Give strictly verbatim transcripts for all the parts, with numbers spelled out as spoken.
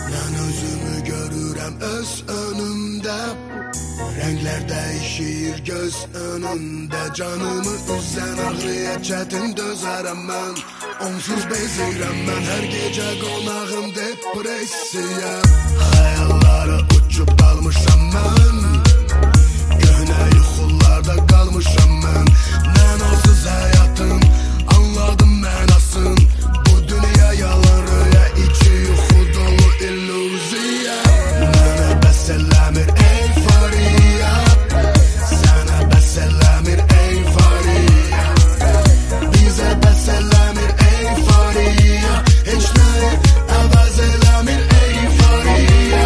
Mən özümü görürəm öz önümdə, rənglər dəyişir göz önündə. Canımı üzən ağrıya çətin dözərəm mən, onsuz bezirəm mən. Hər gecə qonağım depressiya, xəyallara uçub qalmışam mən, göhnə yuxularda qalmışam mən. Mənasız həyatım, anladım mənasın, bu dünya yalan röya, içi yuxu dolu illüziya. Mənə bəs eləmir eyfariya, sənə bəs eləmir eyfariya, bizə bəs eləmir eyfariya, heç nəyi əvəz eləmir eyfariya.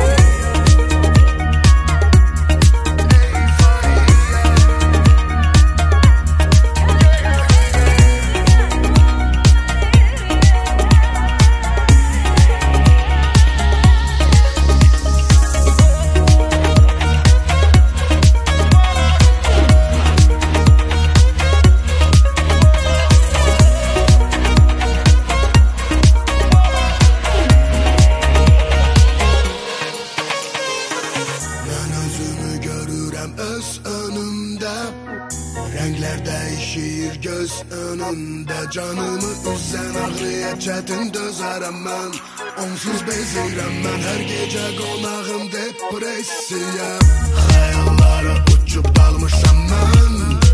Öz önümdə, rənglər dəyişir göz önündə. Canımı üzən ağrıya çətin dözərəm mən, onsuz bezirəm mən. Hər gecə qonağım depressiya, xəyallara uçub qalmışam mən,